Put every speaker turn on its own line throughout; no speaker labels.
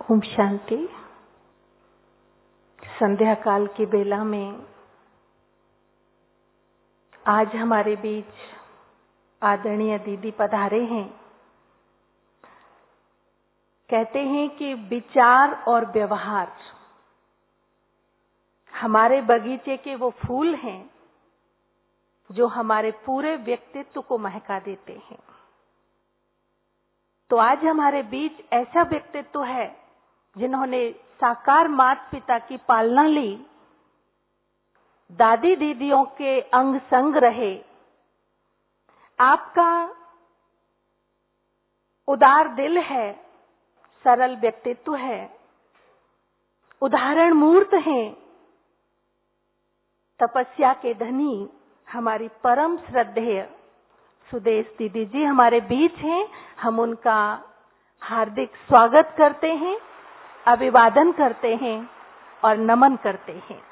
ओम शांति। संध्या काल की बेला में आज हमारे बीच आदरणीय दीदी पधारे हैं। कहते हैं कि विचार और व्यवहार हमारे बगीचे के वो फूल हैं जो हमारे पूरे व्यक्तित्व को महका देते हैं। तो आज हमारे बीच ऐसा व्यक्तित्व है जिन्होंने साकार माता पिता की पालना ली, दादी दीदियों के अंग संग रहे। आपका उदार दिल है, सरल व्यक्तित्व है, उदाहरण मूर्त हैं, तपस्या के धनी हमारी परम श्रद्धेय सुदेश दीदी जी हमारे बीच हैं। हम उनका हार्दिक स्वागत करते हैं, अभिवादन करते हैं और नमन करते हैं।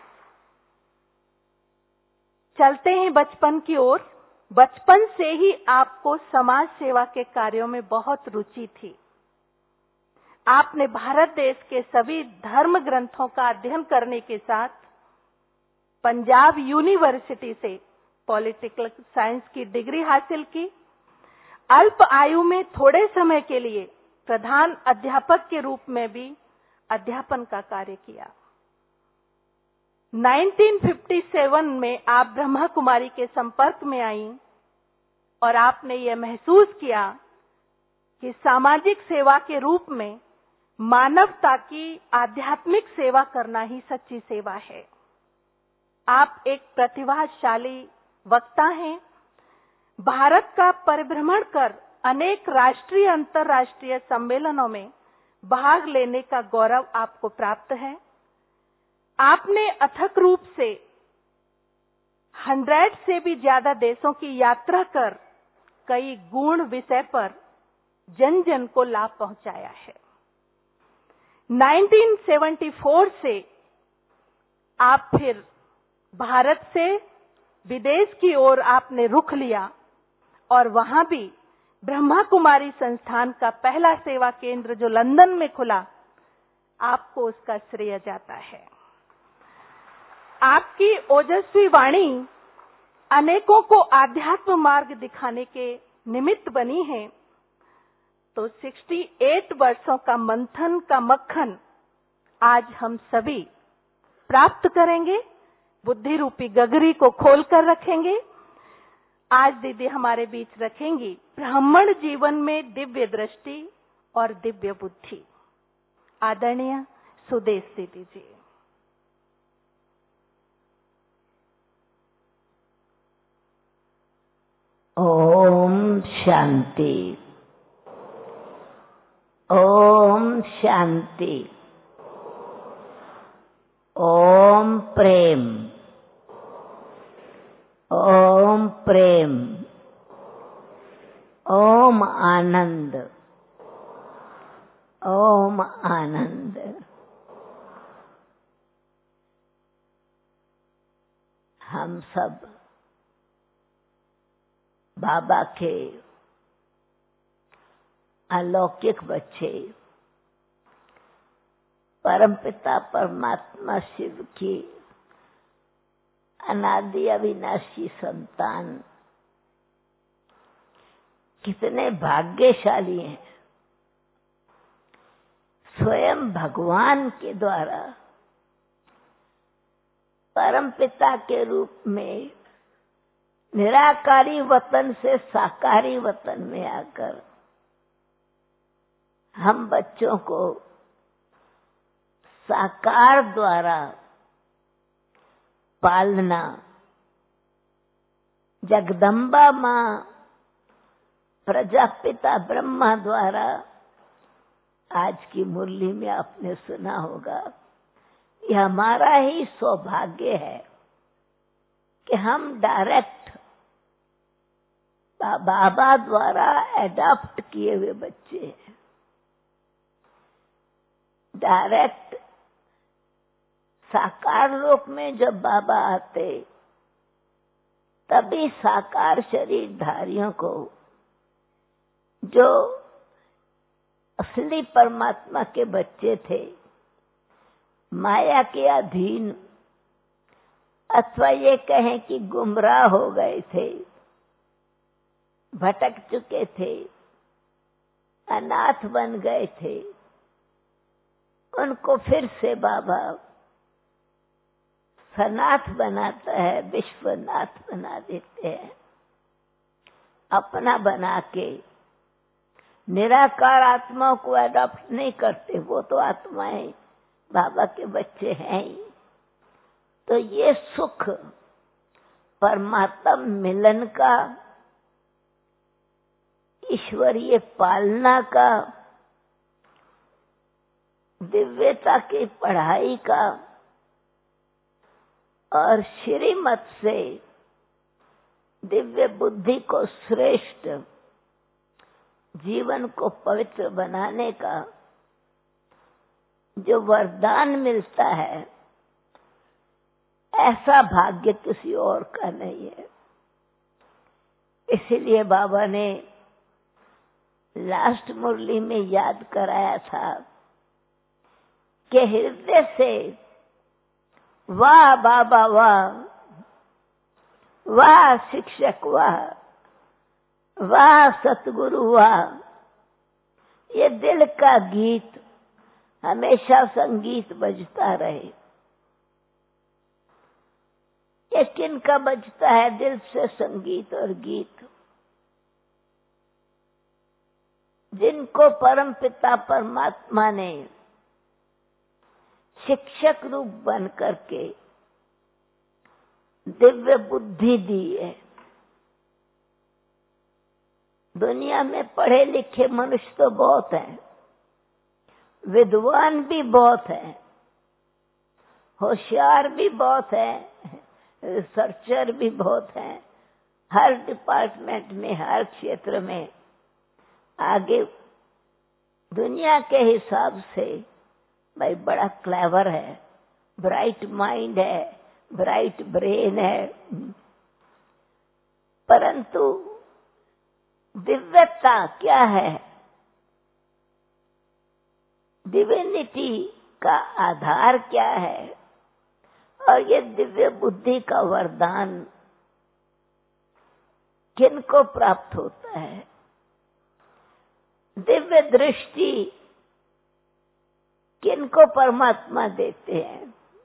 चलते हैं बचपन की ओर। बचपन से ही आपको समाज सेवा के कार्यों में बहुत रुचि थी। आपने भारत देश के सभी धर्म ग्रंथों का अध्ययन करने के साथ पंजाब यूनिवर्सिटी से पॉलिटिकल साइंस की डिग्री हासिल की। अल्प आयु में थोड़े समय के लिए प्रधान अध्यापक के रूप में भी अध्यापन का कार्य किया। 1957 में आप ब्रह्मा कुमारी के संपर्क में आईं और आपने यह महसूस किया कि सामाजिक सेवा के रूप में मानवता की आध्यात्मिक सेवा करना ही सच्ची सेवा है। आप एक प्रतिभाशाली वक्ता हैं। भारत का परिभ्रमण कर अनेक राष्ट्रीय अंतर्राष्ट्रीय सम्मेलनों में भाग लेने का गौरव आपको प्राप्त है। आपने अथक रूप से 100 से भी ज्यादा देशों की यात्रा कर कई गुण विषय पर जन जन को लाभ पहुंचाया है। 1974 से आप फिर भारत से विदेश की ओर आपने रुख लिया और वहां भी ब्रह्मा कुमारी संस्थान का पहला सेवा केंद्र जो लंदन में खुला, आपको उसका श्रेय जाता है। आपकी ओजस्वी वाणी अनेकों को आध्यात्म मार्ग दिखाने के निमित्त बनी है। तो 68 वर्षों का मंथन का मक्खन आज हम सभी प्राप्त करेंगे। बुद्धि रूपी गगरी को खोलकर रखेंगे। आज दीदी हमारे बीच रखेंगी ब्राह्मण जीवन में दिव्य दृष्टि और दिव्य बुद्धि। आदरणीय सुदेश दीदी जी।
ओम शांति। ओम शांति। ओम प्रेम। ओम प्रेम। ओम आनंद। ओम आनंद। हम सब बाबा के अलौकिक बच्चे, परमपिता परमात्मा शिव की अनादि अविनाशी संतान कितने भाग्यशाली हैं। स्वयं भगवान के द्वारा परमपिता के रूप में निराकारी वतन से साकारी वतन में आकर हम बच्चों को साकार द्वारा पालना, जगदम्बा मां प्रजापिता ब्रह्मा द्वारा आज की मुरली में आपने सुना होगा। यह हमारा ही सौभाग्य है कि हम डायरेक्ट बाबा द्वारा एडॉप्ट किए हुए बच्चे हैं। डायरेक्ट साकार लोक में जब बाबा आते तभी साकार शरीरधारियों को जो असली परमात्मा के बच्चे थे, माया के अधीन, अथवा ये कहें कि गुमराह हो गए थे, भटक चुके थे, अनाथ बन गए थे, उनको फिर से बाबा सनाथ बनाता है, विश्वनाथ बना देते हैं। अपना बना के निराकार आत्माओं को अडॉप्ट नहीं करते, वो तो आत्माएं बाबा के बच्चे हैं ही। तो ये सुख परमात्मा मिलन का, ईश्वरीय पालना का, दिव्यता की पढ़ाई का और श्रीमत से दिव्य बुद्धि को श्रेष्ठ, जीवन को पवित्र बनाने का जो वरदान मिलता है, ऐसा भाग्य किसी और का नहीं है। इसीलिए बाबा ने लास्ट मुरली में याद कराया था कि हृदय से वाह बाबा वाह, वाह शिक्षक वाह, वाह सतगुरु वाह, ये दिल का गीत हमेशा संगीत बजता रहे। ये किनका बजता है दिल से संगीत और गीत? जिनको परम पिता परमात्मा ने शिक्षक रूप बन करके दिव्य बुद्धि दी है। दुनिया में पढ़े लिखे मनुष्य तो बहुत हैं, विद्वान भी बहुत हैं, होशियार भी बहुत हैं, रिसर्चर भी बहुत हैं, हर डिपार्टमेंट में, हर क्षेत्र में आगे दुनिया के हिसाब से भाई बड़ा क्लेवर है, ब्राइट माइंड है, ब्राइट ब्रेन है, परंतु दिव्यता क्या है? डिविनिटी का आधार क्या है? और ये दिव्य बुद्धि का वरदान किनको प्राप्त होता है? दिव्य दृष्टि किनको परमात्मा देते हैं?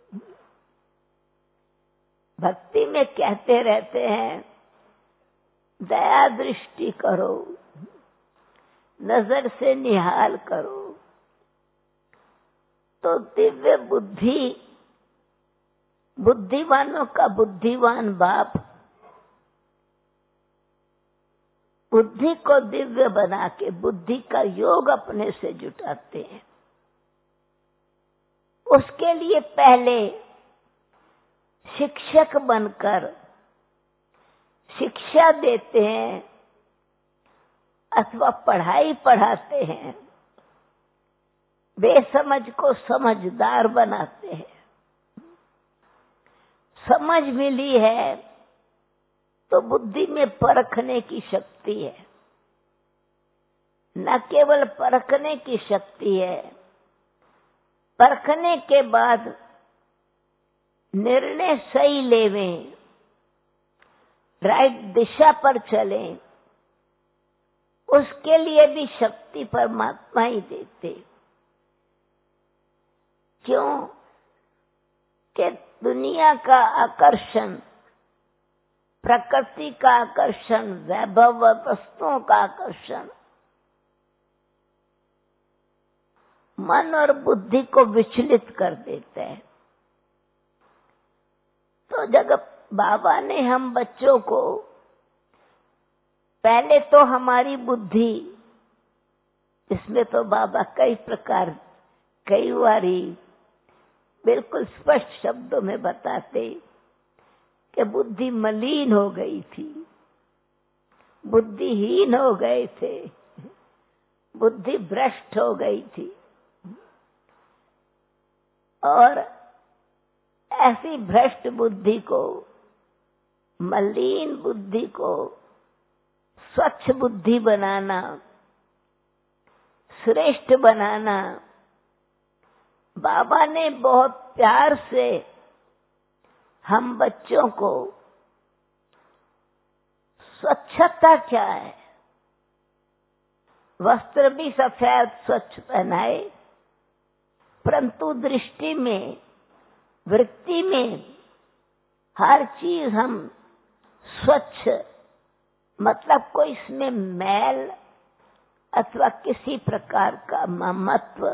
भक्ति में कहते रहते हैं दया दृष्टि करो, नजर से निहाल करो। तो दिव्य बुद्धि, बुद्धिमानों का बुद्धिमान बाप बुद्धि को दिव्य बना के बुद्धि का योग अपने से जुटाते हैं। उसके लिए पहले शिक्षक बनकर शिक्षा देते हैं अथवा पढ़ाई पढ़ाते हैं, बेसमझ को समझदार बनाते हैं। समझ मिली है तो बुद्धि में परखने की शक्ति है, न केवल परखने की शक्ति है, परखने के बाद निर्णय सही लेवें, राइट दिशा पर चलें, उसके लिए भी शक्ति परमात्मा ही देते। क्यों? कि दुनिया का आकर्षण, प्रकृति का आकर्षण, वैभव वस्तुओं का आकर्षण मन और बुद्धि को विचलित कर देता है। तो जब बाबा ने हम बच्चों को, पहले तो हमारी बुद्धि, इसमें तो बाबा कई प्रकार, कई बारी बिल्कुल स्पष्ट शब्दों में बताते कि बुद्धि मलिन हो गई थी, बुद्धिहीन हो गए थे, बुद्धि भ्रष्ट हो गई थी। और ऐसी भ्रष्ट बुद्धि को, मलिन बुद्धि को स्वच्छ बुद्धि बनाना, श्रेष्ठ बनाना, बाबा ने बहुत प्यार से हम बच्चों को स्वच्छता क्या है, वस्त्र भी सफेद स्वच्छ पहनाए, परंतु दृष्टि में, वृत्ति में हर चीज हम स्वच्छ, मतलब कोई इसमें मैल अथवा किसी प्रकार का ममत्व,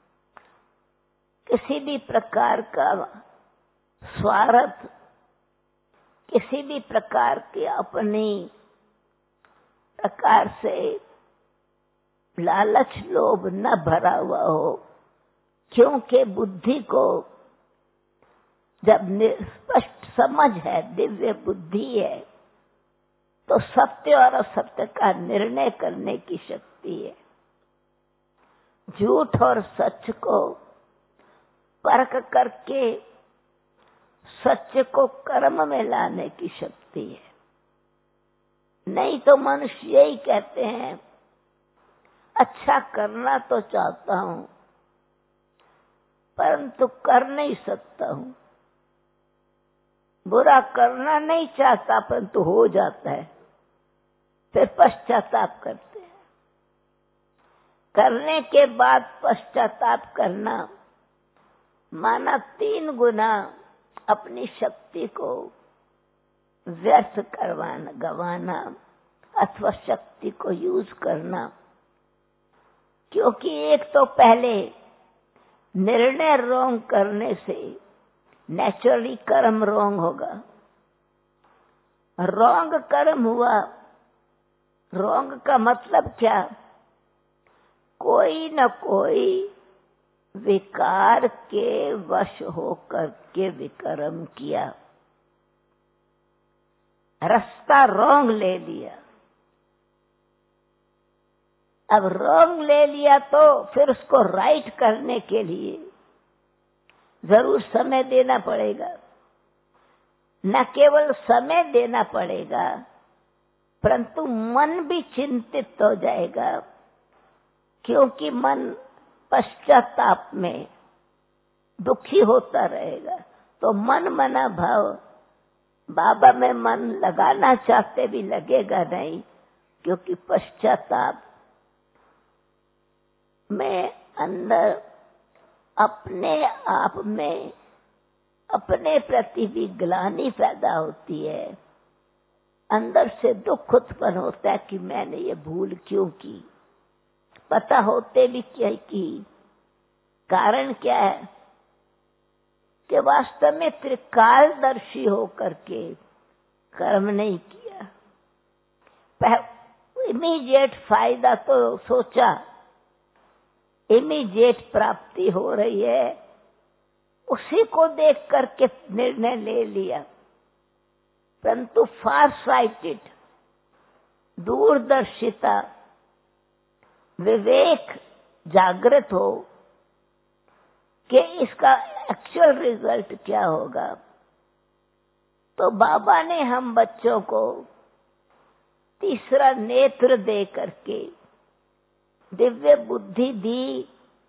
किसी भी प्रकार का स्वार्थ, किसी भी प्रकार के अपनी प्रकार से लालच लोभ न भरा हुआ हो। क्योंकि बुद्धि को जब स्पष्ट समझ है, दिव्य बुद्धि है, तो सत्य और असत्य का निर्णय करने की शक्ति है। झूठ और सच को परख करके सत्य को कर्म में लाने की शक्ति है। नहीं तो मनुष्य यही कहते हैं, अच्छा करना तो चाहता हूं परंतु कर नहीं सकता हूं, बुरा करना नहीं चाहता परंतु हो जाता है, फिर पश्चाताप करते हैं। करने के बाद पश्चाताप करना माना 3 गुना अपनी शक्ति को व्यर्थ करवाना, गंवाना अथवा शक्ति को यूज करना। क्योंकि एक तो पहले निर्णय रॉन्ग करने से नेचुरली कर्म रॉन्ग होगा, रॉन्ग कर्म हुआ। रॉन्ग का मतलब क्या? कोई न कोई विकार के वश होकर के विकर्म किया, रास्ता रॉन्ग ले लिया। अब रॉन्ग ले लिया तो फिर उसको राइट करने के लिए जरूर समय देना पड़ेगा। न केवल समय देना पड़ेगा परंतु मन भी चिंतित हो जाएगा, क्योंकि मन पश्चाताप में दुखी होता रहेगा। तो मन मना भाव बाबा में मन लगाना चाहते भी लगेगा नहीं, क्योंकि पश्चाताप में अंदर अपने आप में अपने प्रति भी ग्लानि पैदा होती है, अंदर से दुख उत्पन्न होता है कि मैंने ये भूल क्यों की। पता होते भी क्या की, कारण क्या है कि वास्तव में त्रिकालदर्शी होकर के कर्म नहीं किया। इमीडिएट फायदा तो सोचा, इमीडिएट प्राप्ति हो रही है, उसी को देख करके निर्णय ले लिया। परंतु फार साइटेड, दूरदर्शिता, विवेक जागृत हो कि इसका एक्चुअल रिजल्ट क्या होगा। तो बाबा ने हम बच्चों को तीसरा नेत्र दे करके दिव्य बुद्धि दी,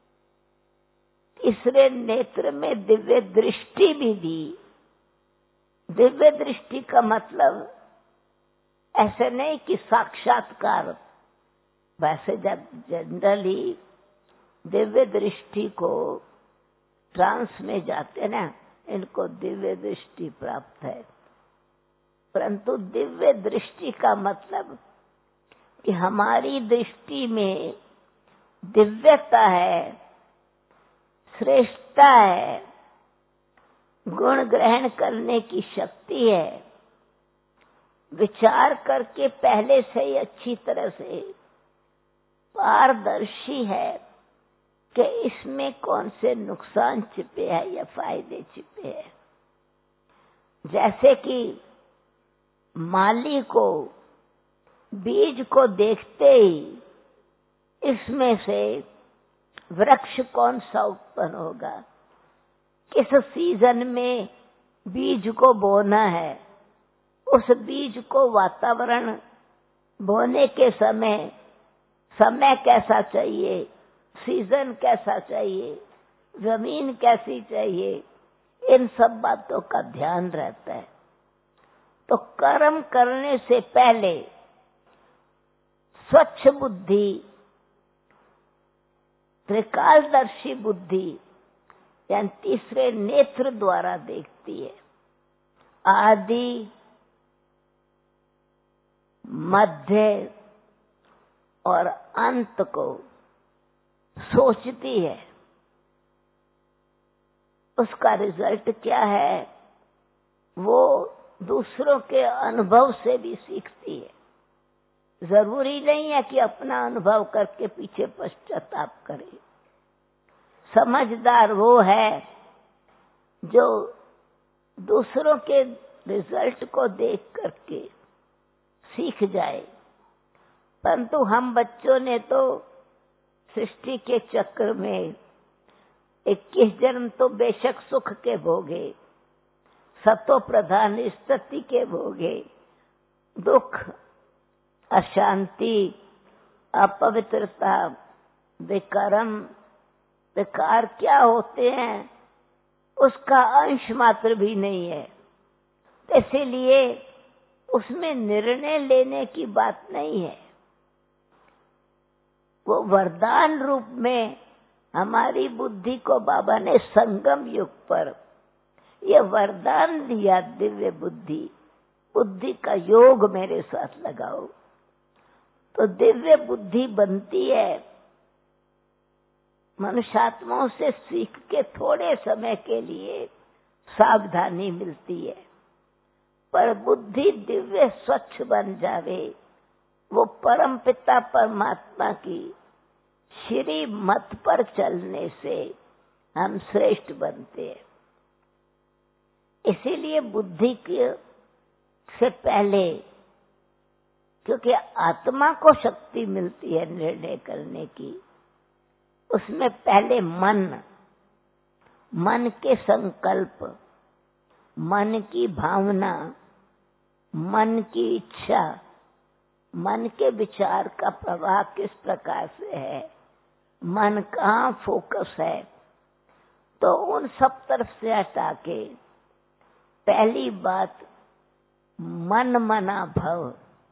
तीसरे नेत्र में दिव्य दृष्टि भी दी। दिव्य दृष्टि का मतलब ऐसे नहीं कि साक्षात्कार, वैसे जब जनरली दिव्य दृष्टि को ट्रांस में जाते ना, इनको दिव्य दृष्टि प्राप्त है। परंतु दिव्य दृष्टि का मतलब कि हमारी दृष्टि में दिव्यता है, श्रेष्ठता है, गुण ग्रहण करने की शक्ति है, विचार करके पहले से ही अच्छी तरह से पारदर्शी है कि इसमें कौन से नुकसान छिपे हैं या फायदे छिपे हैं। जैसे कि माली को बीज को देखते ही इसमें से वृक्ष कौन सा उत्पन्न होगा, किस सीजन में बीज को बोना है, उस बीज को वातावरण बोने के समय कैसा चाहिए, सीजन कैसा चाहिए, जमीन कैसी चाहिए, इन सब बातों का ध्यान रहता है। तो कर्म करने से पहले स्वच्छ बुद्धि, त्रिकालदर्शी बुद्धि यानी तीसरे नेत्र द्वारा देखती है। आदि, मध्य और अंत को सोचती है। उसका रिजल्ट क्या है वो दूसरों के अनुभव से भी सीखती है। जरूरी नहीं है कि अपना अनुभव करके पीछे पश्चाताप करे। समझदार वो है जो दूसरों के रिजल्ट को देख करके सीख जाए। परंतु हम बच्चों ने तो सृष्टि के चक्र में 21 जन्म तो बेशक सुख के भोगे, सतो प्रधान स्थिति के भोगे, दुख, अशांति, अपवित्रता, विकर्म, विकार क्या होते हैं उसका अंश मात्र भी नहीं है। इसीलिए उसमें निर्णय लेने की बात नहीं है। वो वरदान रूप में हमारी बुद्धि को बाबा ने संगम युग पर ये वरदान दिया, दिव्य बुद्धि, बुद्धि का योग मेरे साथ लगाओ तो दिव्य बुद्धि बनती है। मनुष्यात्माओं से सीख के थोड़े समय के लिए सावधानी मिलती है, पर बुद्धि दिव्य स्वच्छ बन जावे, वो परम पिता परमात्मा की श्री मत पर चलने से हम श्रेष्ठ बनते हैं। इसीलिए बुद्धि के से पहले, क्योंकि आत्मा को शक्ति मिलती है निर्णय करने की, उसमें पहले मन के संकल्प, मन की भावना, मन की इच्छा, मन के विचार का प्रवाह किस प्रकार से है, मन कहाँ फोकस है, तो उन सब तरफ से हटा के पहली बात मन मना भव।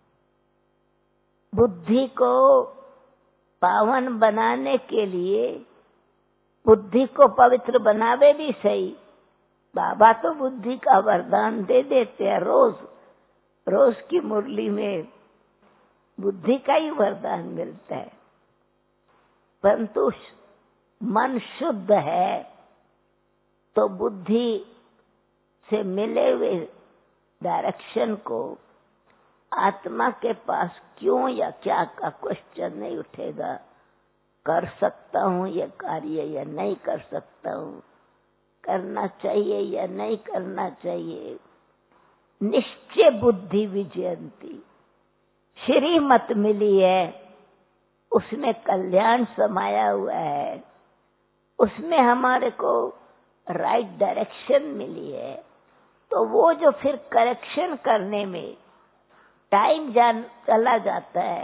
बुद्धि को पावन बनाने के लिए, बुद्धि को पवित्र बनावे भी सही, बाबा तो बुद्धि का वरदान दे देते हैं। रोज की मुरली में बुद्धि का ही वरदान मिलता है। परंतु मन शुद्ध है तो बुद्धि से मिले हुए डायरेक्शन को आत्मा के पास क्यों या क्या का क्वेश्चन नहीं उठेगा। कर सकता हूं यह कार्य या नहीं कर सकता हूं, करना चाहिए या नहीं करना चाहिए। निश्चय बुद्धि विजयंती, श्रीमत मिली है, उसमें कल्याण समाया हुआ है, उसमें हमारे को राइट डायरेक्शन मिली है। तो वो जो फिर करेक्शन करने में टाइम चला जाता है,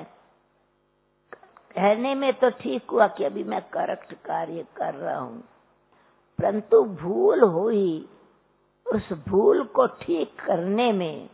कहने में तो ठीक हुआ कि अभी मैं करेक्ट कार्य कर रहा हूं, परंतु भूल हुई, उस भूल को ठीक करने में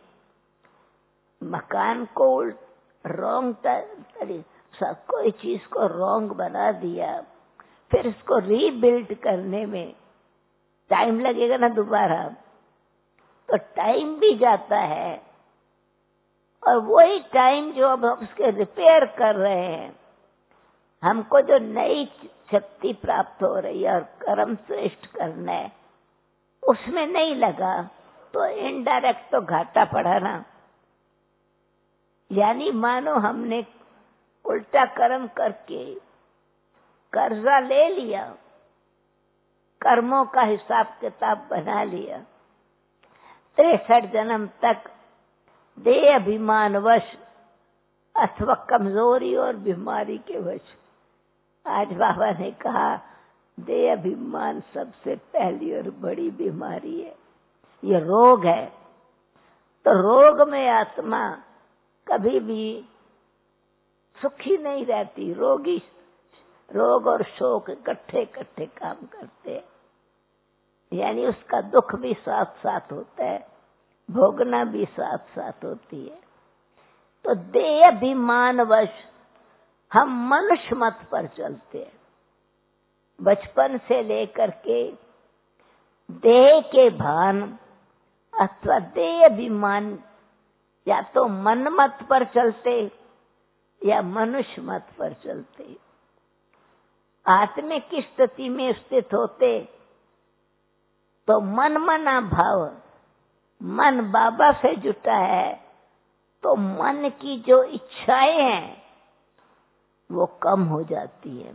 मकान को रॉन्ग कोई चीज को रॉन्ग बना दिया, फिर इसको रीबिल्ड करने में टाइम लगेगा ना दोबारा, तो टाइम भी जाता है। और वही टाइम जो अब हम उसके रिपेयर कर रहे हैं, हमको जो नई शक्ति प्राप्त हो रही है और कर्म श्रेष्ठ करना है, उसमें नहीं लगा तो इनडायरेक्ट तो घाटा पड़ा ना। यानी मानो हमने उल्टा कर्म करके कर्जा ले लिया, कर्मों का हिसाब किताब बना लिया, 63 जन्म तक देह अभिमान वश अथवा कमजोरी और बीमारी के वश। आज बाबा ने कहा देह अभिमान सबसे पहली और बड़ी बीमारी है, ये रोग है। तो रोग में आत्मा कभी भी सुखी नहीं रहती, रोगी रोग और शोक इकट्ठे इकट्ठे काम करते हैं, यानी उसका दुख भी साथ साथ होता है, भोगना भी साथ साथ होती है। तो देह अभिमानवश हम मनुष्य मत पर चलते हैं। बचपन से लेकर के देह के भान अथवा देह अभिमान, या तो मन मत पर चलते या मनुष्य मत पर चलते। आत्मिक की स्थिति में स्थित होते तो मन मना भाव, मन बाबा से जुटा है तो मन की जो इच्छाएं हैं वो कम हो जाती है।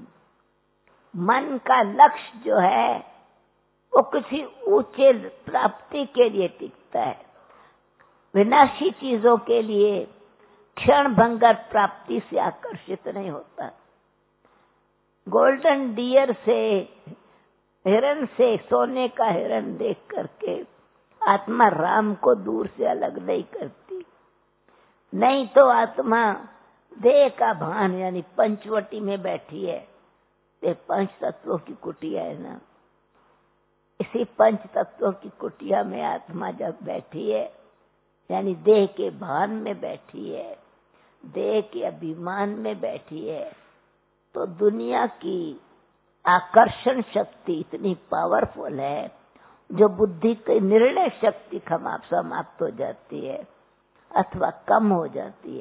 मन का लक्ष्य जो है वो किसी ऊंचे प्राप्ति के लिए टिकता है, विनाशी चीजों के लिए क्षण भंगर प्राप्ति से आकर्षित नहीं होता। गोल्डन डियर से, हिरण से, सोने का हिरण देख करके आत्मा राम को दूर से अलग नहीं करती। नहीं तो आत्मा देह का भान यानी पंचवटी में बैठी है। ये पंच तत्वों की कुटिया है ना, इसी पंच तत्वों की कुटिया में आत्मा जब बैठी है, यानी देह के भान में बैठी है, देह के अभिमान में बैठी है, तो दुनिया की आकर्षण शक्ति इतनी पावरफुल है जो बुद्धि की निर्णय शक्ति समाप्त हो जाती है अथवा कम हो जाती है।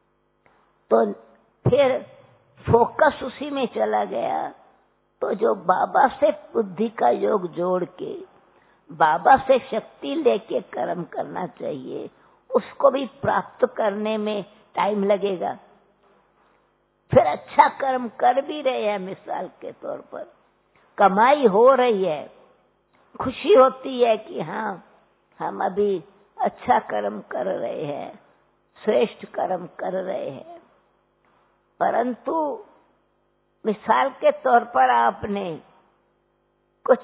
तो फिर फोकस उसी में चला गया। तो जो बाबा से बुद्धि का योग जोड़ के बाबा से शक्ति लेके कर्म करना चाहिए, उसको भी प्राप्त करने में टाइम लगेगा। फिर अच्छा कर्म कर भी रहे हैं, मिसाल के तौर पर कमाई हो रही है, खुशी होती है कि हाँ हम अभी अच्छा कर्म कर रहे हैं, श्रेष्ठ कर्म कर रहे हैं। परंतु मिसाल के तौर पर आपने कुछ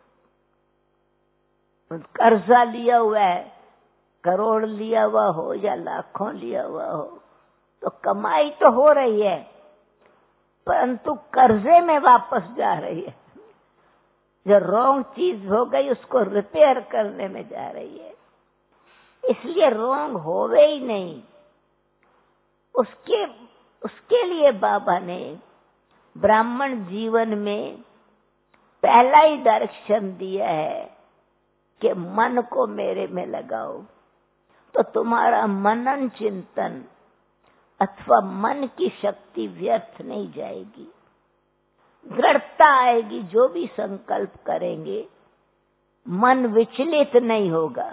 कर्जा लिया हुआ है, करोड़ लिया हुआ हो या लाखों लिया हुआ हो, तो कमाई तो हो रही है परंतु कर्जे में वापस जा रही है। जो रॉन्ग चीज हो गई उसको रिपेयर करने में जा रही है, इसलिए रॉन्ग होवे ही नहीं। उसके लिए बाबा ने ब्राह्मण जीवन में पहला ही डायरेक्शन दिया है कि मन को मेरे में लगाओ, तो तुम्हारा मनन चिंतन अथवा मन की शक्ति व्यर्थ नहीं जाएगी, दृढ़ता आएगी। जो भी संकल्प करेंगे मन विचलित नहीं होगा,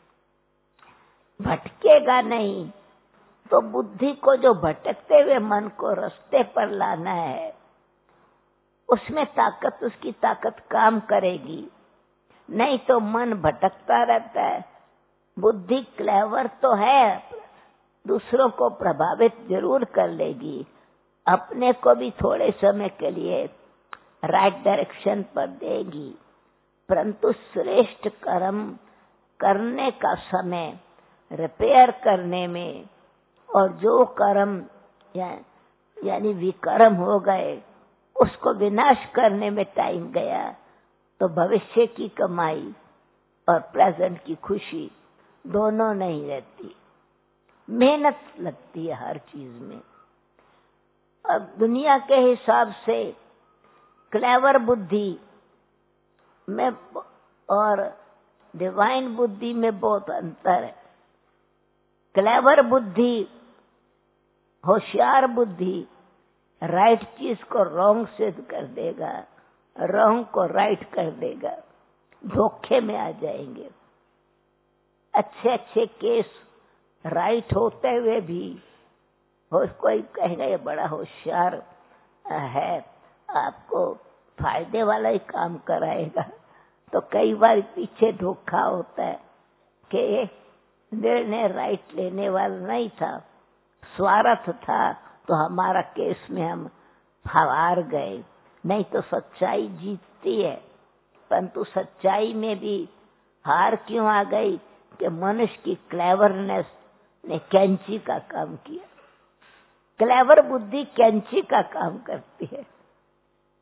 भटकेगा नहीं। तो बुद्धि को जो भटकते हुए मन को रास्ते पर लाना है, उसमें ताकत, उसकी ताकत काम करेगी। नहीं तो मन भटकता रहता है। बुद्धि क्लेवर तो है, दूसरों को प्रभावित जरूर कर लेगी, अपने को भी थोड़े समय के लिए राइट डायरेक्शन पर देगी, परंतु श्रेष्ठ कर्म करने का समय रिपेयर करने में, और जो कर्म यानी विकर्म हो गए उसको विनाश करने में टाइम गया, तो भविष्य की कमाई और प्रेजेंट की खुशी दोनों नहीं रहती। मेहनत लगती है हर चीज में। अब दुनिया के हिसाब से क्लेवर बुद्धि में और डिवाइन बुद्धि में बहुत अंतर है। क्लेवर बुद्धि, होशियार बुद्धि राइट चीज को रॉन्ग सिद्ध कर देगा, रॉन्ग को राइट कर देगा, धोखे में आ जाएंगे। अच्छे अच्छे केस राइट होते हुए भी कोई कहेगा ये बड़ा होशियार है, आपको फायदे वाला ही काम कराएगा, तो कई बार पीछे धोखा होता है कि निर्णय राइट लेने वाला नहीं था, स्वार्थ था, तो हमारा केस में हम हार गए। नहीं तो सच्चाई जीतती है, परंतु सच्चाई में भी हार क्यों आ गई कि मनुष्य की क्लेवरनेस ने कैंची का काम किया। क्लेवर बुद्धि कैंची का काम करती है,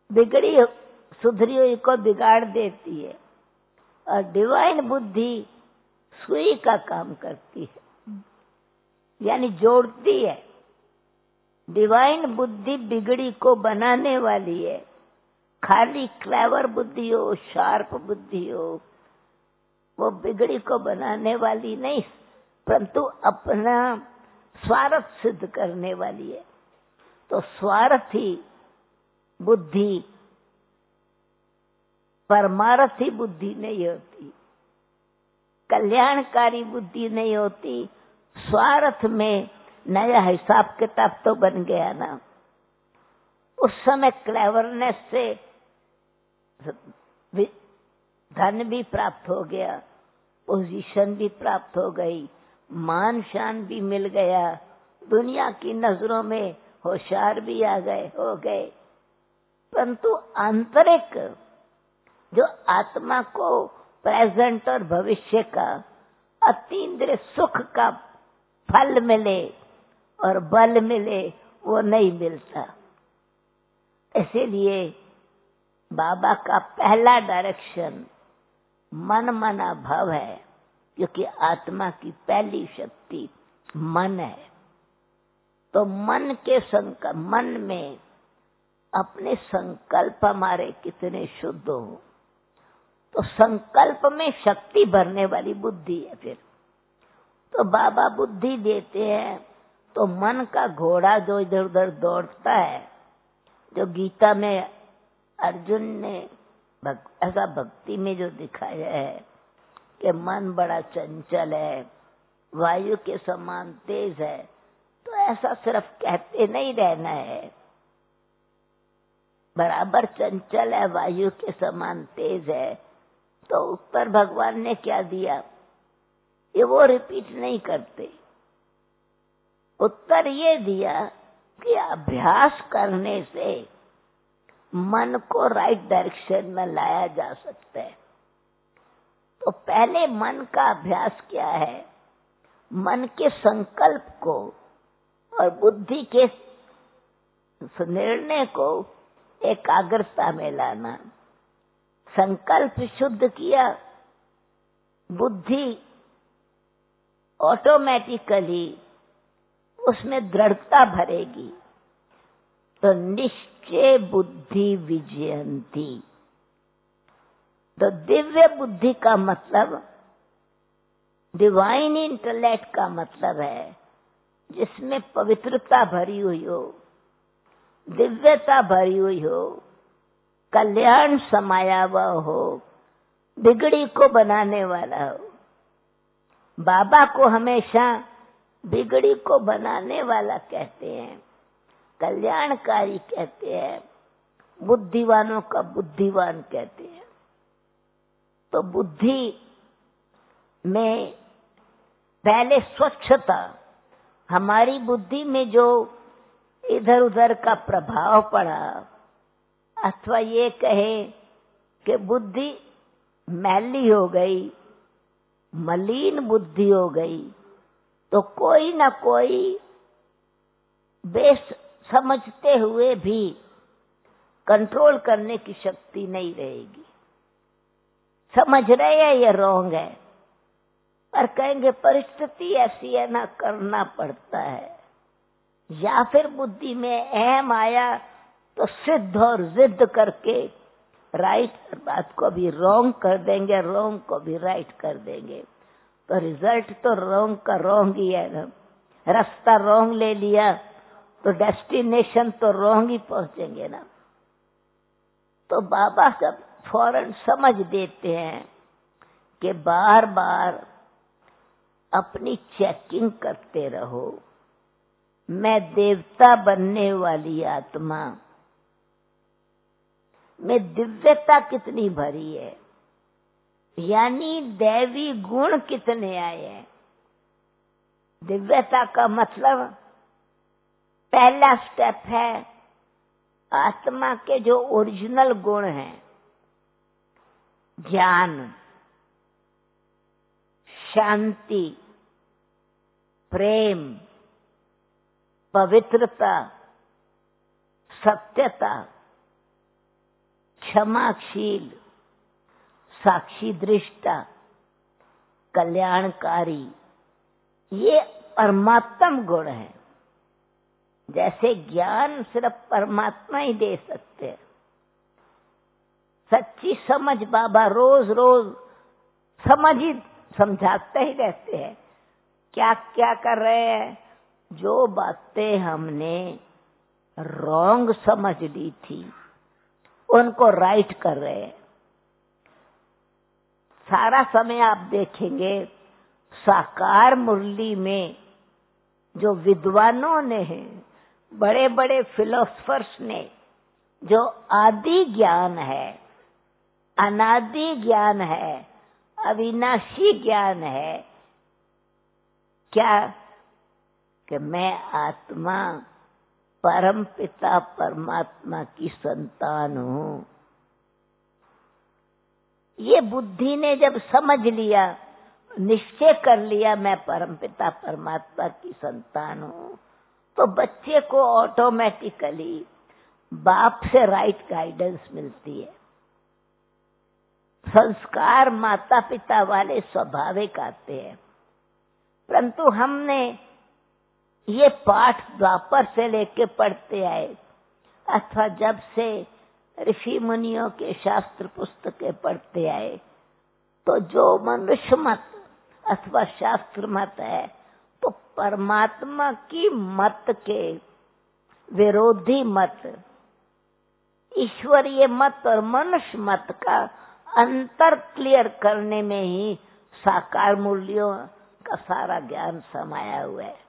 बिगड़ी सुधरी हुई को बिगाड़ देती है, और डिवाइन बुद्धि सुई का काम करती है, यानी जोड़ती है। डिवाइन बुद्धि बिगड़ी को बनाने वाली है। खाली क्लेवर बुद्धि हो, शार्प बुद्धि हो, वो बिगड़ी को बनाने वाली नहीं, परंतु अपना स्वार्थ सिद्ध करने वाली है। तो स्वार्थी बुद्धि परमार्थी बुद्धि नहीं होती, कल्याणकारी बुद्धि नहीं होती। स्वार्थ में नया हिसाब किताब तो बन गया ना। उस समय क्लेवरनेस से धन भी प्राप्त हो गया, पोजीशन भी प्राप्त हो गई, मान शान भी मिल गया, दुनिया की नजरों में होशियार भी हो गए। परंतु आंतरिक जो आत्मा को प्रेजेंट और भविष्य का अतीन्द्रिय सुख का फल मिले और बल मिले, वो नहीं मिलता। इसीलिए बाबा का पहला डायरेक्शन मन मना भव है, क्योंकि आत्मा की पहली शक्ति मन है। तो मन में अपने संकल्प हमारे कितने शुद्ध हो, तो संकल्प में शक्ति भरने वाली बुद्धि है। फिर तो बाबा बुद्धि देते हैं, तो मन का घोड़ा जो इधर उधर दौड़ता है, जो गीता में अर्जुन ने ऐसा भक्ति में जो दिखाया है कि मन बड़ा चंचल है, वायु के समान तेज है, तो ऐसा सिर्फ कहते नहीं रहना है। बराबर चंचल है, वायु के समान तेज है, तो उत्तर भगवान ने क्या दिया, ये वो रिपीट नहीं करते। उत्तर ये दिया कि अभ्यास करने से मन को राइट डायरेक्शन में लाया जा सकता है। तो पहले मन का अभ्यास क्या है, मन के संकल्प को और बुद्धि के निर्णय को एकाग्रता में लाना। संकल्प शुद्ध किया, बुद्धि ऑटोमेटिकली उसमें दृढ़ता भरेगी। तो निश्चय बुद्धि विजयंती। तो दिव्य बुद्धि का मतलब, डिवाइन इंटेलेक्ट का मतलब है जिसमें पवित्रता भरी हुई हो, दिव्यता भरी हुई हो, कल्याण समाया हुआ हो, बिगड़ी को बनाने वाला हो। बाबा को हमेशा बिगड़ी को बनाने वाला कहते हैं, कल्याणकारी कहते हैं, बुद्धिवानों का बुद्धिवान कहते हैं। तो बुद्धि में पहले स्वच्छता, हमारी बुद्धि में जो इधर उधर का प्रभाव पड़ा, अथवा ये कहे कि बुद्धि मैली हो गई, मलिन बुद्धि हो गई, तो कोई ना कोई बेस समझते हुए भी कंट्रोल करने की शक्ति नहीं रहेगी। समझ रहे हैं ये रॉन्ग है, पर कहेंगे परिस्थिति ऐसी है ना, करना पड़ता है। या फिर बुद्धि में अहम आया तो सिद्ध और जिद करके राइट बात को भी रॉन्ग कर देंगे, रॉन्ग को भी राइट कर देंगे। तो रिजल्ट तो रॉन्ग का रॉन्ग ही है ना। रास्ता रॉन्ग ले लिया तो डेस्टिनेशन तो रॉन्ग ही पहुंचेंगे ना। तो बाबा सब फौरन समझ देते हैं कि बार बार अपनी चेकिंग करते रहो। मैं देवता बनने वाली आत्मा में दिव्यता कितनी भरी है, यानी दैवी गुण कितने आए हैं। दिव्यता का मतलब पहला स्टेप है आत्मा के जो ओरिजिनल गुण हैं, ज्ञान, शांति, प्रेम, पवित्रता, सत्यता, क्षमाशील, साक्षी दृष्टा, कल्याणकारी, ये परमात्म गुण है। जैसे ज्ञान सिर्फ परमात्मा ही दे सकते हैं। सच्ची समझ बाबा रोज रोज समझाते ही रहते हैं। क्या क्या कर रहे हैं? जो बातें हमने रॉन्ग समझ ली थी उनको राइट कर रहे हैं। सारा समय आप देखेंगे साकार मुरली में जो विद्वानों ने, बड़े बड़े फिलोसफर्स ने, जो आदि ज्ञान है, अनादि ज्ञान है, अविनाशी ज्ञान है, क्या कि मैं आत्मा परम पिता परमात्मा की संतान हूं। ये बुद्धि ने जब समझ लिया, निश्चय कर लिया मैं परम पिता परमात्मा की संतान हूं, तो बच्चे को ऑटोमेटिकली बाप से राइट गाइडेंस मिलती है। संस्कार माता पिता वाले स्वाभाविक आते हैं, परंतु हमने ये पाठ द्वापर से लेके पढ़ते आए, अथवा जब से ऋषि मुनियों के शास्त्र पुस्तकें पढ़ते आए, तो जो मनुष्य मत अथवा शास्त्र मत है, तो परमात्मा की मत के विरोधी मत, ईश्वरीय मत और मनुष्य मत का अंतर क्लियर करने में ही साकार मूल्यों का सारा ज्ञान समाया हुआ है।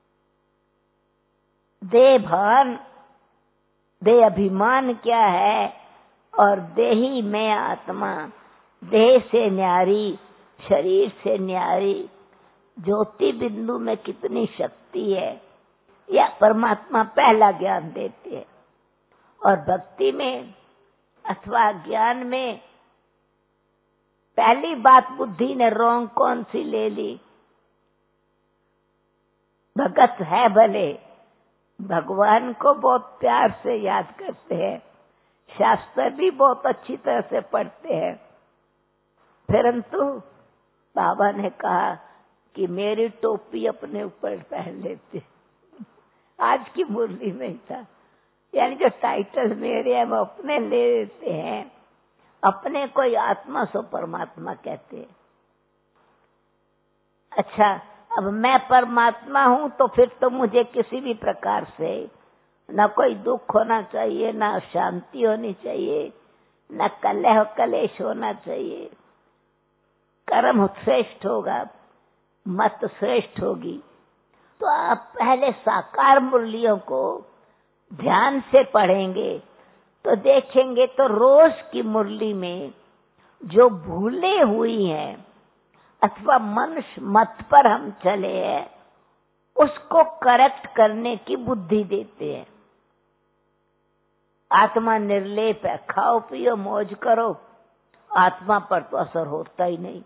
देह भान, देह अभिमान क्या है, और देही में आत्मा, देह से न्यारी, शरीर से न्यारी, ज्योति बिंदु में कितनी शक्ति है, यह परमात्मा पहला ज्ञान देते हैं। और भक्ति में अथवा ज्ञान में पहली बात बुद्धि ने रोंग कौन सी ले ली? भगत है भले, भगवान को बहुत प्यार से याद करते हैं, शास्त्र भी बहुत अच्छी तरह से पढ़ते हैं, परंतु बाबा ने कहा कि मेरी टोपी अपने ऊपर पहन लेते। आज की मुरली में ही था, यानी जो टाइटल मेरे हैं वो अपने ले लेते हैं, अपने कोई आत्मा सो परमात्मा कहते हैं। अच्छा, अब मैं परमात्मा हूं तो फिर तो मुझे किसी भी प्रकार से न कोई दुख होना चाहिए, न शांति होनी चाहिए, न कलह कलेश होना चाहिए। कर्म श्रेष्ठ होगा, मत श्रेष्ठ होगी। तो आप पहले साकार मुरलियों को ध्यान से पढ़ेंगे तो देखेंगे तो रोज की मुरली में जो भूलें हुई हैं अथवा मनुष्य मत पर हम चले हैं, उसको करेक्ट करने की बुद्धि देते हैं। आत्मा निर्लेप है, खाओ पियो मौज करो, आत्मा पर तो असर होता ही नहीं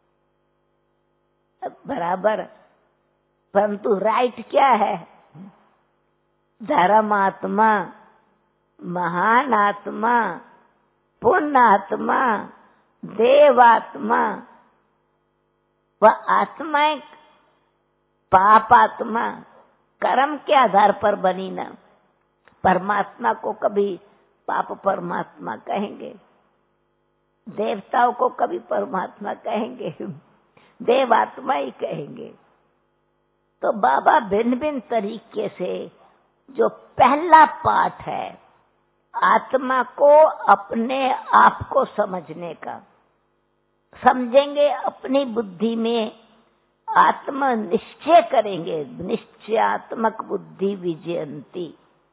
बराबर। परंतु राइट क्या है? धर्म आत्मा, महान आत्मा, पुण्य आत्मा, देवात्मा, वह आत्माएं पाप आत्मा कर्म के आधार पर बनी ना। परमात्मा को कभी पाप परमात्मा कहेंगे, देवताओं को कभी परमात्मा कहेंगे, देवात्मा ही कहेंगे। तो बाबा भिन्न भिन्न तरीके से जो पहला पाठ है आत्मा को अपने आप को समझने का, समझेंगे अपनी बुद्धि में, आत्म निश्चय करेंगे। निश्चयात्मक बुद्धि विजयंती,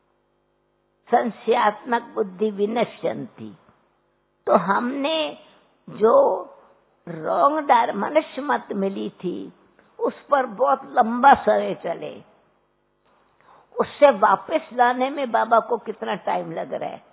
संशयात्मक बुद्धि विनश्यंती। तो हमने जो रॉन्ग मनुष्य मत मिली थी उस पर बहुत लंबा समय चले, उससे वापस लाने में बाबा को कितना टाइम लग रहा है।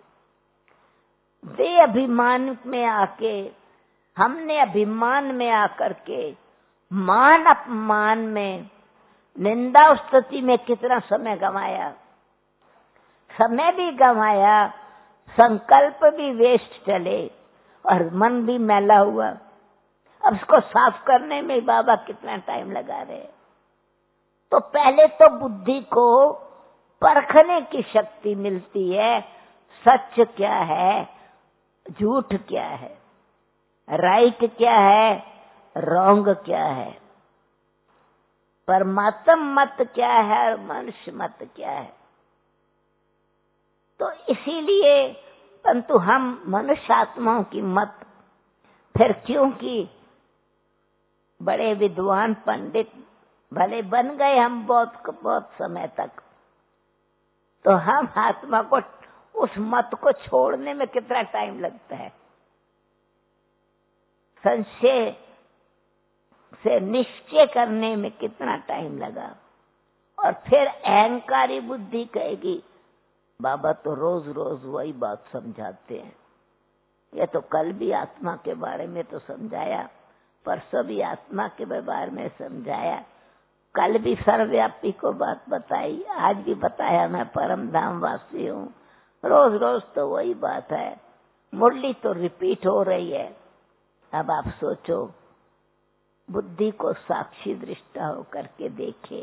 वे अभिमान में आके, हमने अभिमान में आकर के मान अपमान में, निंदा स्तुति में कितना समय गंवाया। समय भी गंवाया, संकल्प भी वेस्ट चले और मन भी मैला हुआ। अब इसको साफ करने में बाबा कितना टाइम लगा रहे हैं। तो पहले तो बुद्धि को परखने की शक्ति मिलती है, सच क्या है, झूठ क्या है, राइट क्या है, रॉन्ग क्या है, परमात्म मत क्या है और मनुष्य मत क्या है। तो इसीलिए परंतु हम मनुष्य आत्माओं की मत, फिर क्योंकि बड़े विद्वान पंडित भले बन गए हम बहुत समय तक, तो हम आत्मा को उस मत को छोड़ने में कितना टाइम लगता है। संशय से निश्चय करने में कितना टाइम लगा। और फिर अहंकारी बुद्धि कहेगी बाबा तो रोज रोज वही बात समझाते हैं, ये तो कल भी आत्मा के बारे में तो समझाया, परसों भी आत्मा के बारे में समझाया, कल भी सर्वव्यापी को बात बताई, आज भी बताया मैं परम धाम वासी हूँ। रोज रोज तो वही बात है, मुरली तो रिपीट हो रही है। अब आप सोचो, बुद्धि को साक्षी दृष्टा होकर के देखे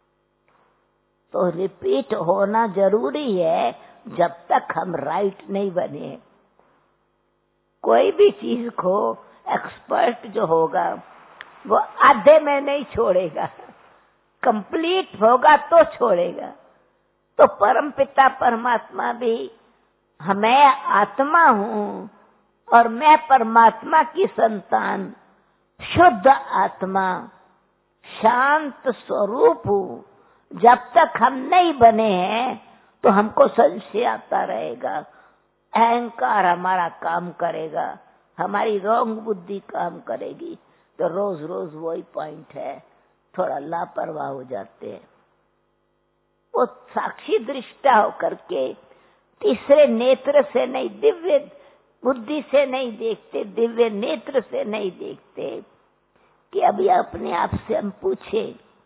तो रिपीट होना जरूरी है जब तक हम राइट नहीं बने। कोई भी चीज को एक्सपर्ट जो होगा वो आधे में नहीं छोड़ेगा, कंप्लीट होगा तो छोड़ेगा। तो परमपिता परमात्मा भी मैं आत्मा हूँ और मैं परमात्मा की संतान, शुद्ध आत्मा, शांत स्वरूप हूँ। जब तक हम नहीं बने हैं तो हमको संशय आता रहेगा, अहंकार हमारा काम करेगा, हमारी रॉन्ग बुद्धि काम करेगी। तो रोज रोज वही पॉइंट है, थोड़ा लापरवाह हो जाते हैं। वो साक्षी दृष्टा होकर के तीसरे नेत्र से नहीं, दिव्य बुद्धि से नहीं देखते, दिव्य नेत्र से नहीं देखते कि अभी अपने आप से हम पूछे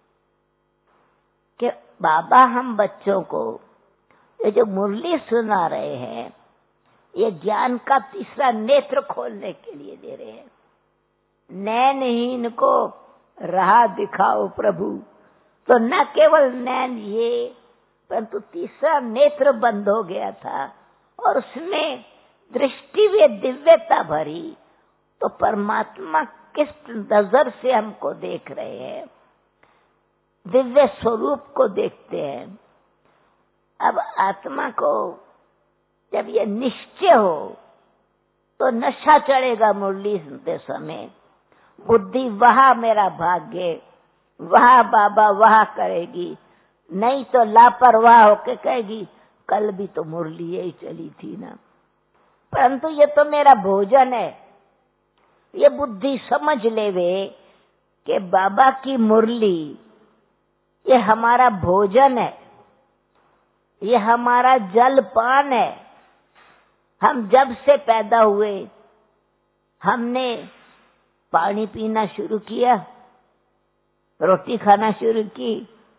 कि बाबा हम बच्चों को ये जो मुरली सुना रहे हैं ये ज्ञान का तीसरा नेत्र खोलने के लिए दे रहे हैं। नैनहीन को राह दिखाओ प्रभु, तो न केवल नैन ये परंतु तीसरा नेत्र बंद हो गया था और उसमें दृष्टि में दिव्यता भरी। तो परमात्मा किस नजर से हमको देख रहे हैं, दिव्य स्वरूप को देखते हैं। अब आत्मा को जब ये निश्चय हो तो नशा चढ़ेगा मुरली सुनते समय, बुद्धि वहाँ मेरा भाग्य, वहाँ बाबा वहाँ करेगी, नहीं तो लापरवाह होके कहेगी कल भी तो मुरली यही चली थी ना, परंतु ये तो मेरा भोजन है। ये बुद्धि समझ लेवे कि बाबा की मुरली ये हमारा भोजन है, ये हमारा जलपान है। हम जब से पैदा हुए हमने पानी पीना शुरू किया, रोटी खाना शुरू की,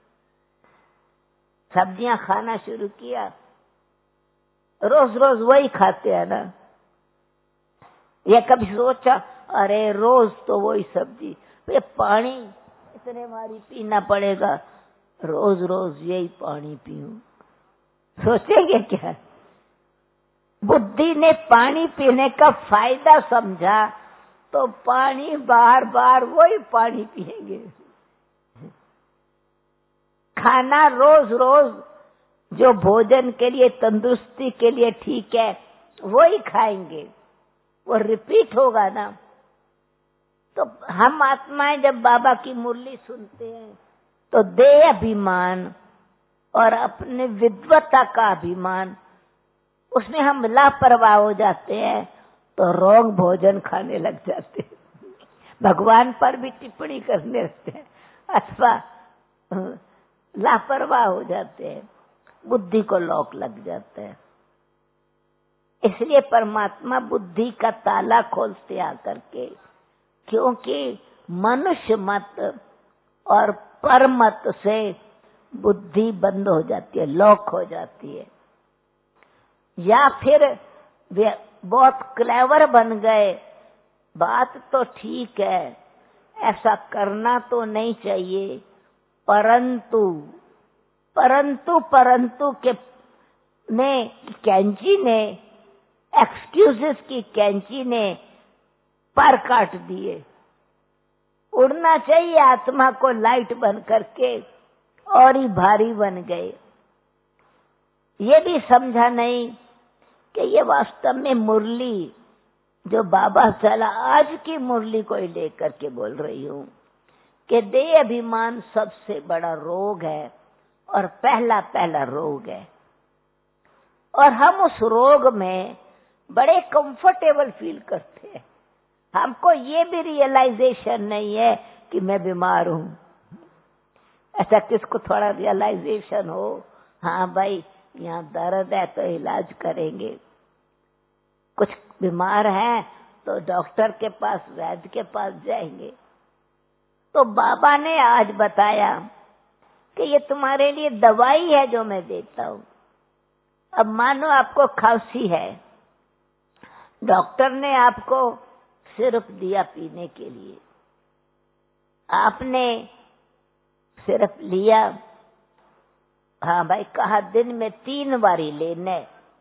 सब्जियां खाना शुरू किया, रोज रोज वही खाते हैं ना। या कभी सोचा अरे रोज तो वही सब्जी, ये पानी इतने बारी पीना पड़ेगा, रोज रोज यही पानी पीऊं, सोचेंगे क्या? बुद्धि ने पानी पीने का फायदा समझा तो पानी बार बार वही पानी पिएंगे। खाना रोज रोज जो भोजन के लिए, तंदुरुस्ती के लिए ठीक है वही खाएंगे, वो रिपीट होगा ना। तो हम आत्माएं जब बाबा की मुरली सुनते हैं तो देह अभिमान और अपने विद्वता का अभिमान, उसमें हम लापरवाह हो जाते हैं तो रॉन्ग भोजन खाने लग जाते हैं, भगवान पर भी टिप्पणी करने लगते हैं अथवा लापरवाह हो जाते हैं, बुद्धि को लॉक लग जाता है। इसलिए परमात्मा बुद्धि का ताला खोलते आकर के, क्योंकि मनुष्य मत और परमत से बुद्धि बंद हो जाती है, लॉक हो जाती है। या फिर वे बहुत क्लेवर बन गए, बात तो ठीक है, ऐसा करना तो नहीं चाहिए, परंतु के ने कैंची ने, एक्सक्यूजेस की कैंची ने पर काट दिए। उड़ना चाहिए आत्मा को लाइट बन करके, और ही भारी बन गए। ये भी समझा नहीं कि ये वास्तव में मुरली जो बाबा चला, आज की मुरली को लेकर के बोल रही हूं कि देह अभिमान सबसे बड़ा रोग है और पहला रोग है, और हम उस रोग में बड़े कंफर्टेबल फील करते हैं। हमको ये भी रियलाइजेशन नहीं है कि मैं बीमार हूं। ऐसा किसको थोड़ा रियलाइजेशन हो, हाँ भाई यहाँ दर्द है तो इलाज करेंगे, कुछ बीमार है तो डॉक्टर के पास, वैद्य के पास जाएंगे। तो बाबा ने आज बताया कि ये तुम्हारे लिए दवाई है जो मैं देता हूं। अब मानो आपको खांसी है, डॉक्टर ने आपको सिरप दिया पीने के लिए, आपने सिरप लिया, हाँ भाई कहा दिन में 3 बारी लेने।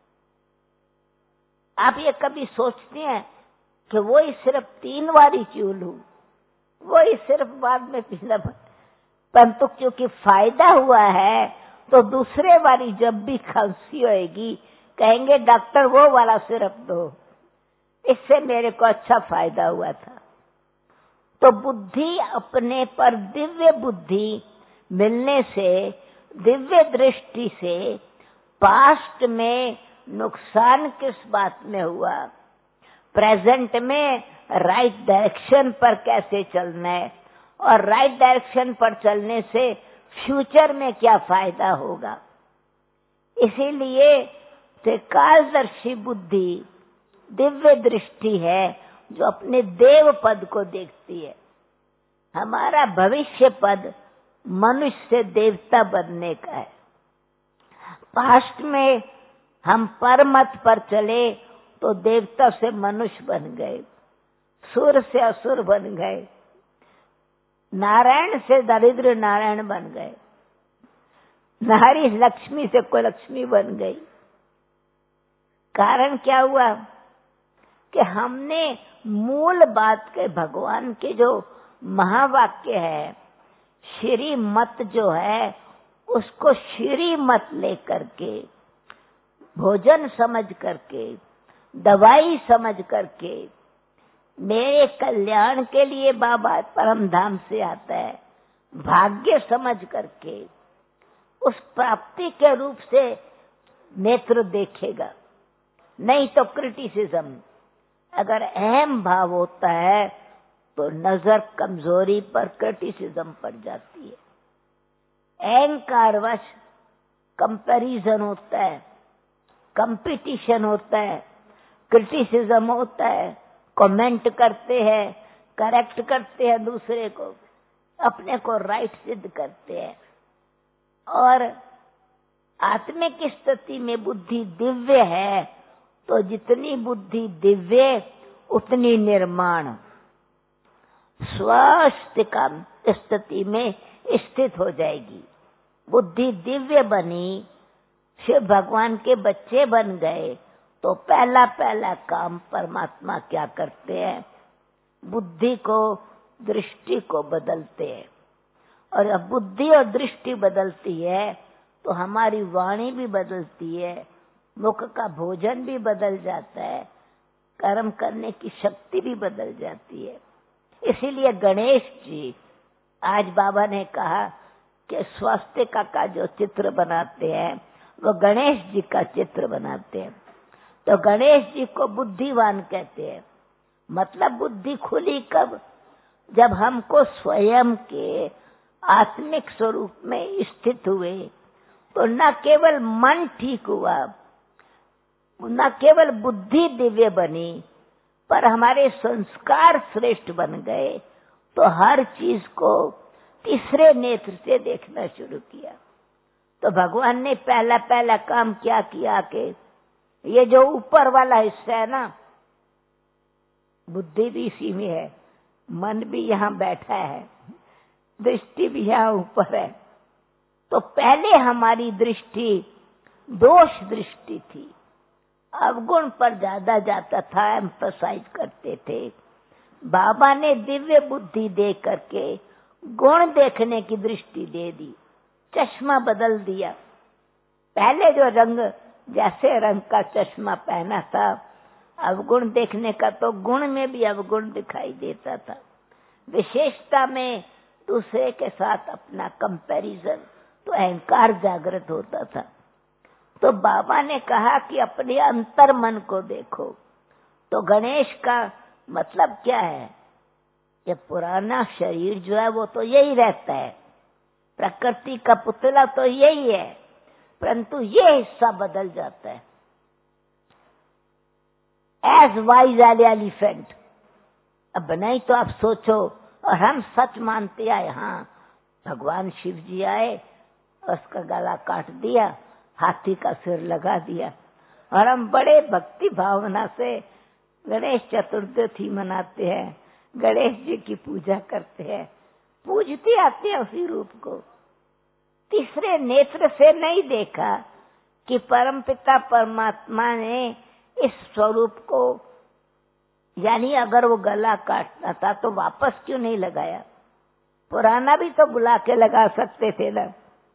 आप ये कभी सोचते हैं कि वही सिर्फ 3 बारी क्यों लूं, वही सिर्फ बाद में पीना, परंतु क्योंकि फायदा हुआ है तो दूसरे बारी जब भी खांसी होएगी कहेंगे डॉक्टर वो वाला सिरप दो, इससे मेरे को अच्छा फायदा हुआ था। तो बुद्धि अपने पर दिव्य बुद्धि मिलने से, दिव्य दृष्टि से पास्ट में नुकसान किस बात में हुआ, प्रेजेंट में राइट डायरेक्शन पर कैसे चलना है, और राइट डायरेक्शन पर चलने से फ्यूचर में क्या फायदा होगा। इसीलिए त्रिकालदर्शी बुद्धि दिव्य दृष्टि है जो अपने देव पद को देखती है। हमारा भविष्य पद मनुष्य से देवता बनने का है। पास्ट में हम परमत पर चले तो देवता से मनुष्य बन गए, सुर से असुर बन गए, नारायण से दरिद्र नारायण बन गए, नारी लक्ष्मी से कोई लक्ष्मी बन गई। कारण क्या हुआ कि हमने मूल बात के भगवान के जो महावाक्य है, श्री मत जो है, उसको श्री मत लेकर के, भोजन समझ करके, दवाई समझ करके, मेरे कल्याण के लिए बाबा परम धाम से आता है, भाग्य समझ करके उस प्राप्ति के रूप से नेत्र देखेगा, नहीं तो क्रिटिसिज्म। अगर अहम भाव होता है तो नजर कमजोरी पर, क्रिटिसिज्म पड़ जाती है। अहंकारवश कंपैरिजन होता है, कंपटीशन होता है, क्रिटिसिज्म होता है, कमेंट करते हैं, करेक्ट करते हैं दूसरे को, अपने को राइट सिद्ध करते हैं। और आत्मिक स्थिति में बुद्धि दिव्य है तो जितनी बुद्धि दिव्य उतनी निर्माण स्वस्थ स्थिति में स्थित हो जाएगी। बुद्धि दिव्य बनी, शिव भगवान के बच्चे बन गए तो पहला काम परमात्मा क्या करते हैं, बुद्धि को, दृष्टि को बदलते हैं। और अब बुद्धि और दृष्टि बदलती है तो हमारी वाणी भी बदलती है, मुख का भोजन भी बदल जाता है, कर्म करने की शक्ति भी बदल जाती है। इसीलिए गणेश जी, आज बाबा ने कहा कि स्वास्तिका का जो चित्र बनाते हैं वो गणेश जी का चित्र बनाते हैं। तो गणेश जी को बुद्धिवान कहते हैं। मतलब बुद्धि खुली कब, जब हमको स्वयं के आत्मिक स्वरूप में स्थित हुए तो न केवल मन ठीक हुआ, न केवल बुद्धि दिव्य बनी, पर हमारे संस्कार श्रेष्ठ बन गए। तो हर चीज को तीसरे नेत्र से देखना शुरू किया। तो भगवान ने पहला काम क्या किया कि ये जो ऊपर वाला हिस्सा है ना, बुद्धि भी इसी में है, मन भी यहाँ बैठा है, दृष्टि भी यहाँ ऊपर है। तो पहले हमारी दृष्टि दोष दृष्टि थी, अवगुण पर ज्यादा जाता था, एम्फसाइज करते थे। बाबा ने दिव्य बुद्धि दे करके गुण देखने की दृष्टि दे दी, चश्मा बदल दिया। पहले जो रंग, जैसे रंग का चश्मा पहना था, अवगुण देखने का, तो गुण में भी अवगुण दिखाई देता था। विशेषता में दूसरे के साथ अपना कंपैरिजन, तो अहंकार जागृत होता था। तो बाबा ने कहा कि अपने अंतर मन को देखो। तो गणेश का मतलब क्या है? ये पुराना शरीर जो है वो तो यही रहता है, प्रकृति का पुतला तो यही है, परंतु ये हिस्सा बदल जाता है। As wise elephant. अब नहीं तो आप सोचो, और हम सच मानते आए, हाँ भगवान शिव जी आए, उसका गला काट दिया, हाथी का सिर लगा दिया, और हम बड़े भक्ति भावना से गणेश चतुर्दशी मनाते हैं, गणेश जी की पूजा करते हैं, पूजते आते हैं उसी रूप को। तीसरे नेत्र से नहीं देखा कि परमपिता परमात्मा ने इस स्वरूप को, यानी अगर वो गला काटना था तो वापस क्यों नहीं लगाया? पुराना भी तो बुला के लगा सकते थे ना।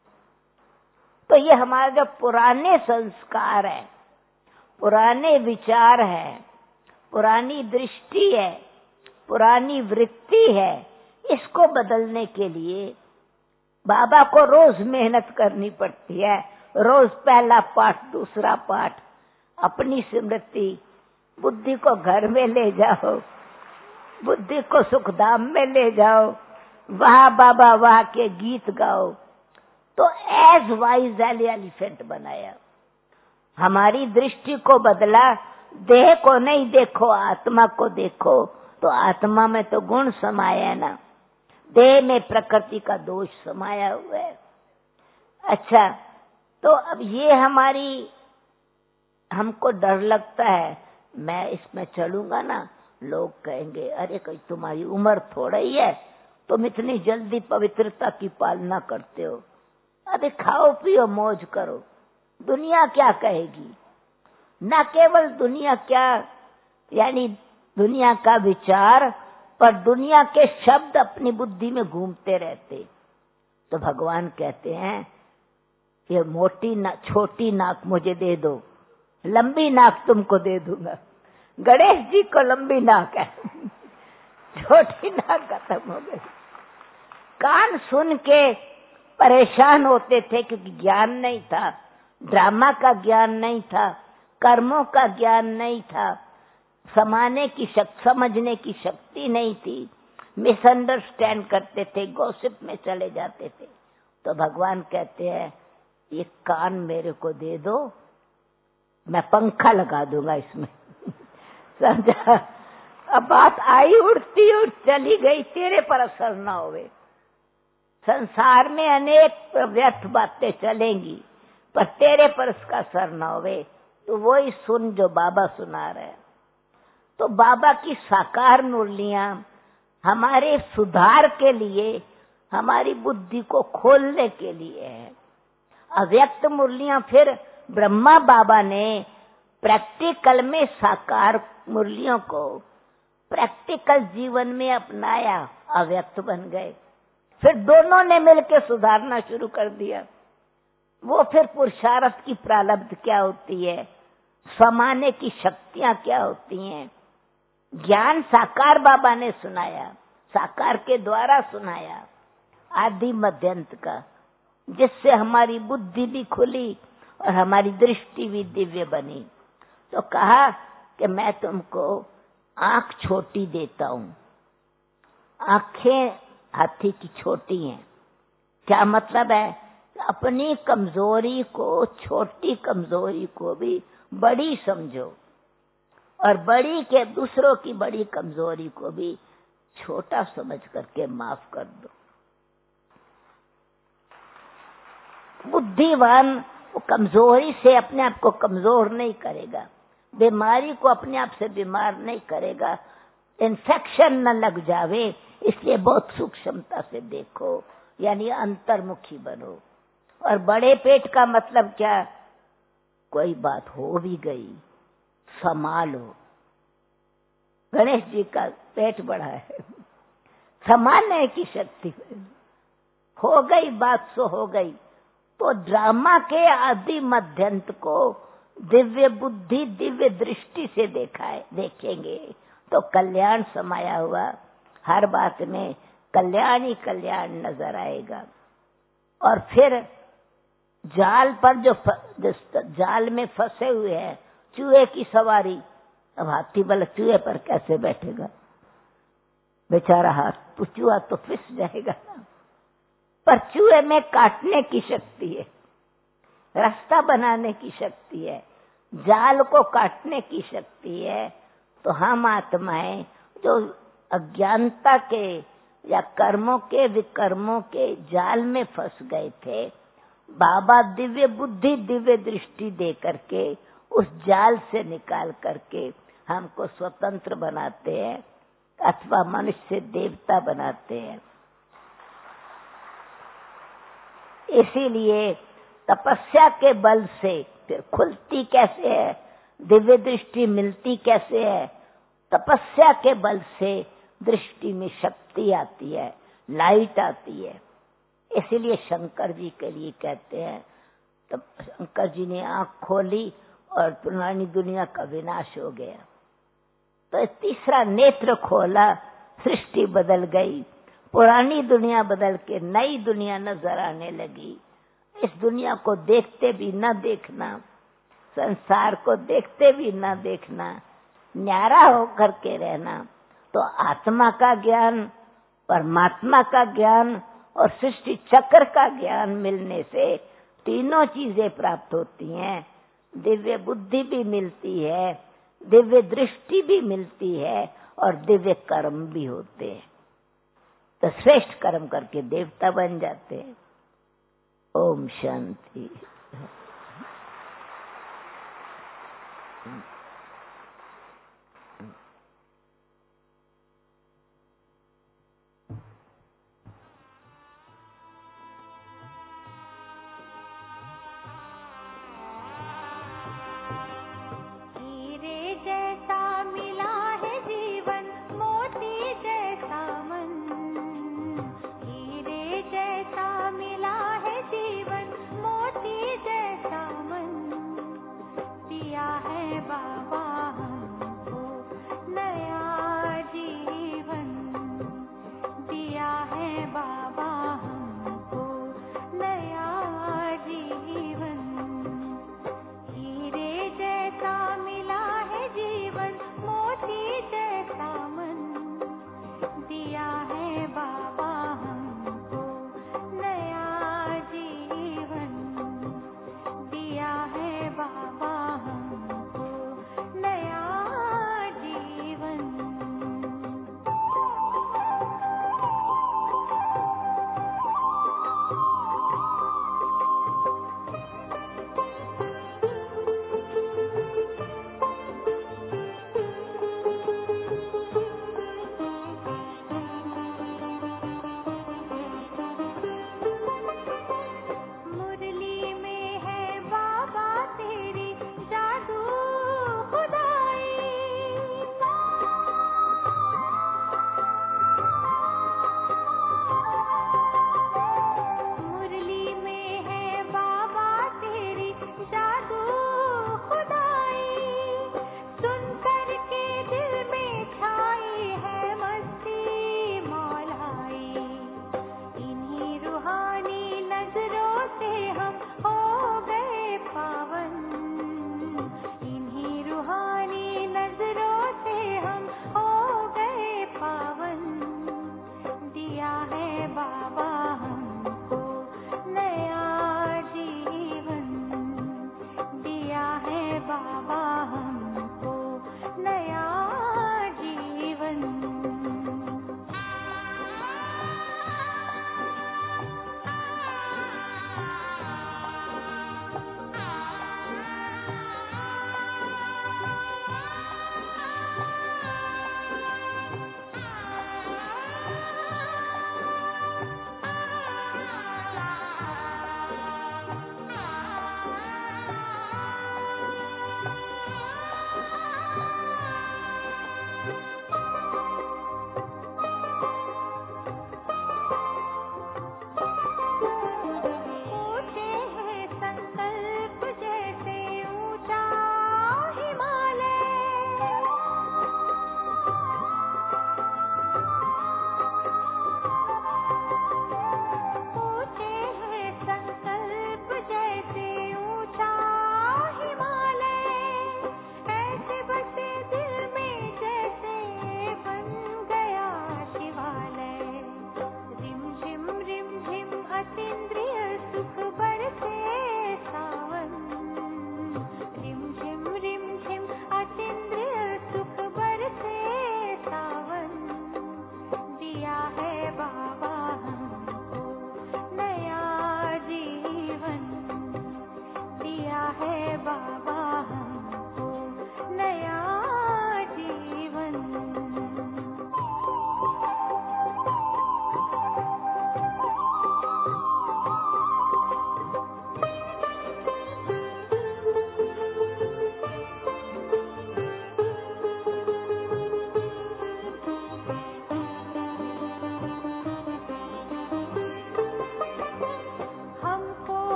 तो ये हमारे जो पुराने संस्कार है, पुराने विचार है, पुरानी दृष्टि है, पुरानी वृत्ति है, इसको बदलने के लिए बाबा को रोज मेहनत करनी पड़ती है। रोज पहला पाठ, दूसरा पाठ, अपनी स्मृति, बुद्धि को घर में ले जाओ, बुद्धि को सुखधाम में ले जाओ, वहां बाबा वहां के गीत गाओ। तो एज वाइज एलिफेंट बनाया, हमारी दृष्टि को बदला। देह को नहीं देखो, आत्मा को देखो। तो आत्मा में तो गुण समाया है ना, देह में प्रकृति का दोष समाया हुआ है। अच्छा, तो अब ये हमारी, हमको डर लगता है, मैं इसमें चलूंगा ना, लोग कहेंगे अरे कोई तुम्हारी उम्र थोड़ा ही है, तुम इतनी जल्दी पवित्रता की पालना करते हो, अरे खाओ पियो मौज करो, दुनिया क्या कहेगी। न केवल दुनिया क्या, यानी दुनिया का विचार, पर दुनिया के शब्द अपनी बुद्धि में घूमते रहते। तो भगवान कहते हैं ये मोटी ना, छोटी नाक मुझे दे दो, लंबी नाक तुमको दे दूंगा। गणेश जी को लंबी नाक है, छोटी नाक खत्म हो गई। कान सुन के परेशान होते थे क्योंकि ज्ञान नहीं था, ड्रामा का ज्ञान नहीं था, कर्मों का ज्ञान नहीं था, समझने की शक्ति नहीं थी, मिसअंडरस्टैंड करते थे, गॉसिप में चले जाते थे। तो भगवान कहते हैं ये कान मेरे को दे दो, मैं पंखा लगा दूंगा इसमें। समझा? अब बात आई उड़ती उड़ चली गई, तेरे पर असर ना होवे। संसार में अनेक व्यर्थ बातें चलेंगी, पर तेरे पर इसका असर ना होवे। तो वही सुन जो बाबा सुना रहे हैं। तो बाबा की साकार मुरलियां हमारे सुधार के लिए, हमारी बुद्धि को खोलने के लिए है। अव्यक्त मुरलियां फिर ब्रह्मा बाबा ने प्रैक्टिकल में साकार मुरलियों को प्रैक्टिकल जीवन में अपनाया, अव्यक्त बन गए। फिर दोनों ने मिलकर सुधारना शुरू कर दिया। वो फिर पुरुषार्थ की प्रारब्ध क्या होती है, समाने की शक्तियां क्या होती हैं, ज्ञान साकार बाबा ने सुनाया, साकार के द्वारा सुनाया, आदि मध्यंत का, जिससे हमारी बुद्धि भी खुली और हमारी दृष्टि भी दिव्य बनी। तो कहा कि मैं तुमको आंख छोटी देता हूं। आंखें हाथी की छोटी हैं। क्या मतलब है? अपनी कमजोरी को, छोटी कमजोरी को भी बड़ी समझो, और बड़ी के दूसरों की बड़ी कमजोरी को भी छोटा समझ करके माफ कर दो। बुद्धिवान वो कमजोरी से अपने आप को कमजोर नहीं करेगा, बीमारी को अपने आप से बीमार नहीं करेगा, इन्फेक्शन न लग जावे, इसलिए बहुत सूक्ष्मता से देखो, यानी अंतर्मुखी बनो। और बड़े पेट का मतलब क्या? कोई बात हो भी गई संभालो। गणेश जी का पेट बड़ा है, संभालने की शक्ति हो गई बात सो हो गई। तो ड्रामा के आदि मध्यंत को दिव्य बुद्धि दिव्य दृष्टि से देखेंगे तो कल्याण समाया हुआ, हर बात में कल्याण ही कल्याण नजर आएगा। और फिर जाल पर जो जाल में फंसे हुए हैं, चूहे की सवारी, अब हाथी वाला चूहे पर कैसे बैठेगा? बेचारा हाथ चूहा तो फिस जाएगा ना। पर चूहे में काटने की शक्ति है, रास्ता बनाने की शक्ति है, जाल को काटने की शक्ति है। तो हम आत्माएं जो अज्ञानता के या कर्मों के विकर्मों के जाल में फंस गए थे, बाबा दिव्य बुद्धि दिव्य दृष्टि दे करके उस जाल से निकाल करके हमको स्वतंत्र बनाते हैं अथवा मनुष्य से देवता बनाते हैं। इसीलिए तपस्या के बल से फिर खुलती कैसे है, दिव्य दृष्टि मिलती कैसे है? तपस्या के बल से दृष्टि में शक्ति आती है, लाइट आती है। इसीलिए शंकर जी के लिए कहते हैं, तब शंकर जी ने आंख खोली और पुरानी दुनिया का विनाश हो गया। तो तीसरा नेत्र खोला, सृष्टि बदल गई, पुरानी दुनिया बदल के नई दुनिया नजर आने लगी। इस दुनिया को देखते भी न देखना, संसार को देखते भी न देखना, न्यारा होकर के रहना। तो आत्मा का ज्ञान, परमात्मा का ज्ञान और सृष्टि चक्र का ज्ञान मिलने से तीनों चीजें प्राप्त होती हैं। दिव्य बुद्धि भी मिलती है, दिव्य दृष्टि भी मिलती है और दिव्य कर्म भी होते हैं। तो श्रेष्ठ कर्म करके देवता बन जाते हैं। ओम शांति।
है बा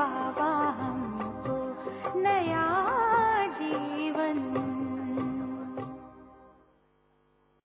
बाबा